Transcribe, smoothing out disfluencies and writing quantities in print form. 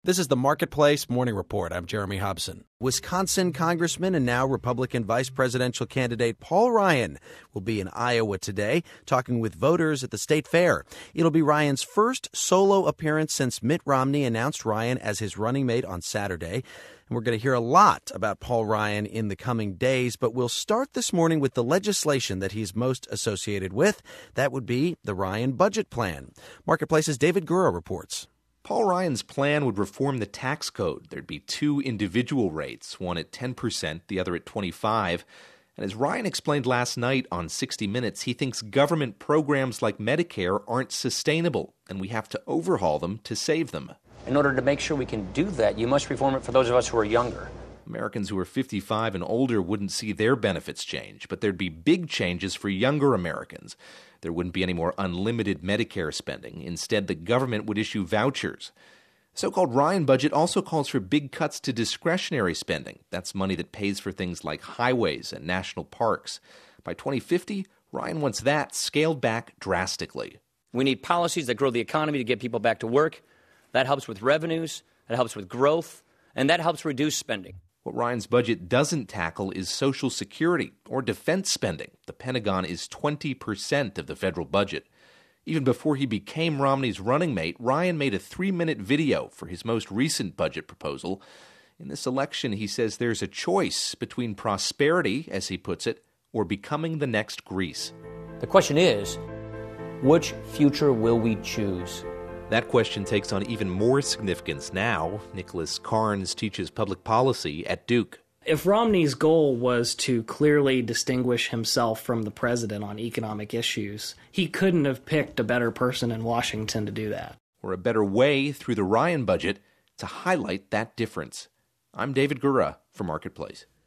This is the Marketplace Morning Report. I'm Jeremy Hobson. Wisconsin Congressman and now Republican vice presidential candidate Paul Ryan will be in Iowa today, talking with voters at the state fair. It'll be Ryan's first solo appearance since Mitt Romney announced Ryan as his running mate on Saturday. And we're going to hear a lot about Paul Ryan in the coming days, but we'll start this morning with the legislation that he's most associated with. That would be the Ryan budget plan. Marketplace's David Gura reports. Paul Ryan's plan would reform the tax code. There'd be two individual rates, one at 10%, the other at 25%. And as Ryan explained last night on 60 Minutes, he thinks government programs like Medicare aren't sustainable, and we have to overhaul them to save them. In order to make sure we can do that, you must reform it for those of us who are younger. Americans who are 55 and older wouldn't see their benefits change, but there'd be big changes for younger Americans. There wouldn't be any more unlimited Medicare spending. Instead, the government would issue vouchers. The so-called Ryan budget also calls for big cuts to discretionary spending. That's money that pays for things like highways and national parks. By 2050, Ryan wants that scaled back drastically. We need policies that grow the economy to get people back to work. That helps with revenues, that helps with growth, and that helps reduce spending. What Ryan's budget doesn't tackle is Social Security or defense spending. The Pentagon is 20% of the federal budget. Even before he became Romney's running mate, Ryan made a 3-minute video for his most recent budget proposal. In this election, he says there's a choice between prosperity, as he puts it, or becoming the next Greece. The question is, which future will we choose? That question takes on even more significance now. Nicholas Carnes teaches public policy at Duke. If Romney's goal was to clearly distinguish himself from the president on economic issues, he couldn't have picked a better person in Washington to do that. Or a better way through the Ryan budget to highlight that difference. I'm David Gura for Marketplace.